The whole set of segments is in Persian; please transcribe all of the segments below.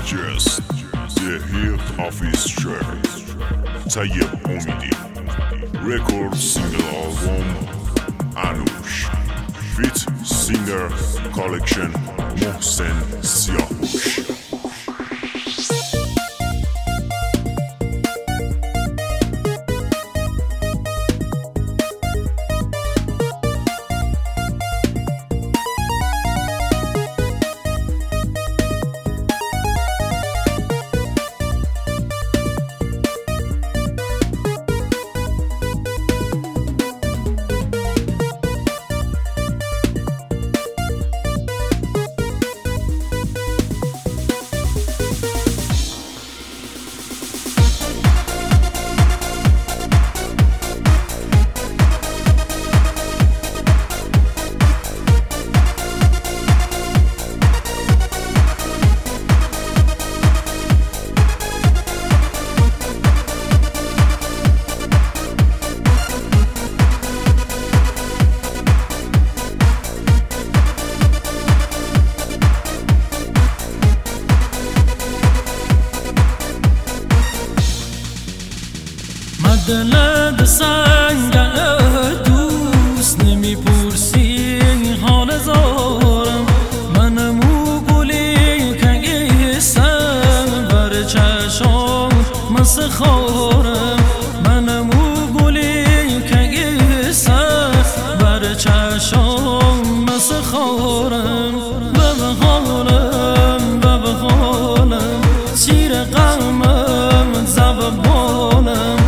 Just the hip of Israel Tayyip Omidi Record single album Anush Fit singer collection Mohsen Siyahush دل سنگ دوست نمیپرسی حال زارم منمو گلی که سن بر چشام مثل خارم منمو گلی که سن بر چشام مثل خارم به حالم سیر قلمم زبانم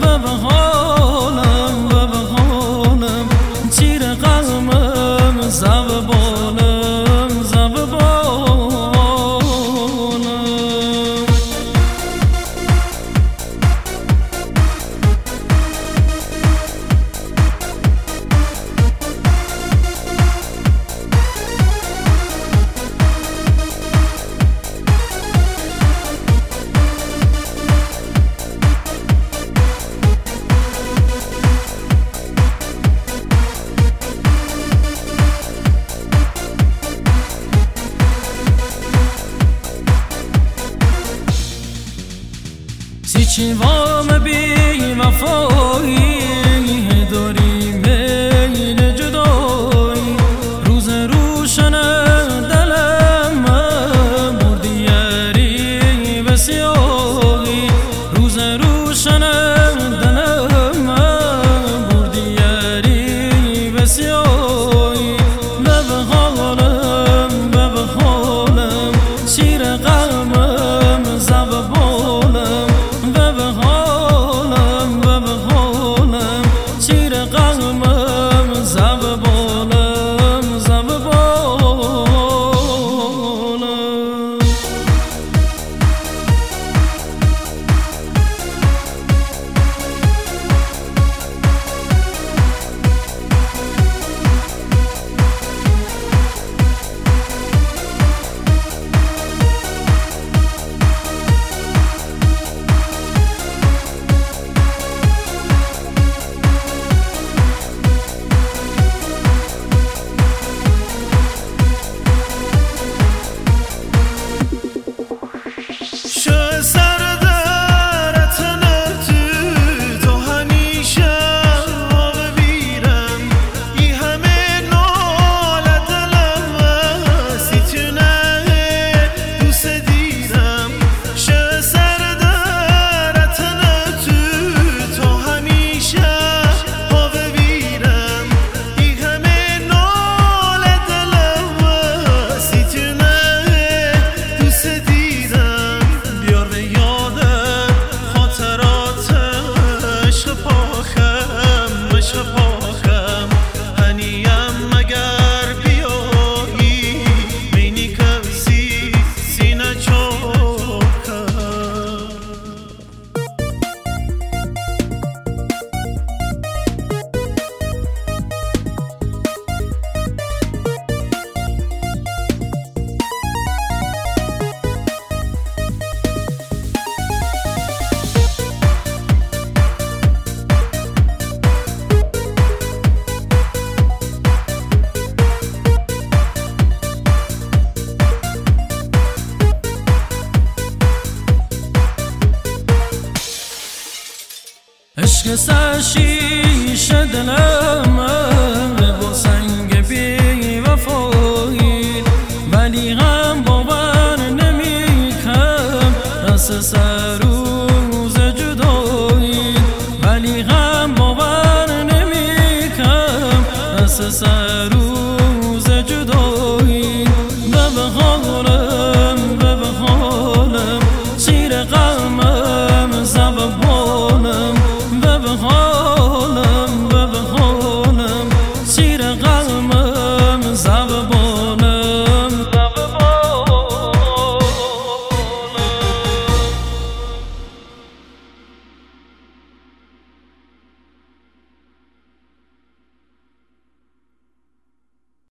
چی وام بی وفایی داری میل جدایی روز روشن دلم بردی یاری به سیاهی روز روشن دلم بردی یاری به سیاهی به حالم شیر قلبم زبانم به حالم عشق سرشیش دلم با سنگ بی وفایی، ولی هم باور نمی کنم رس سر روز جدایی، ولی هم باور نمی کنم رس سر روز جدایی.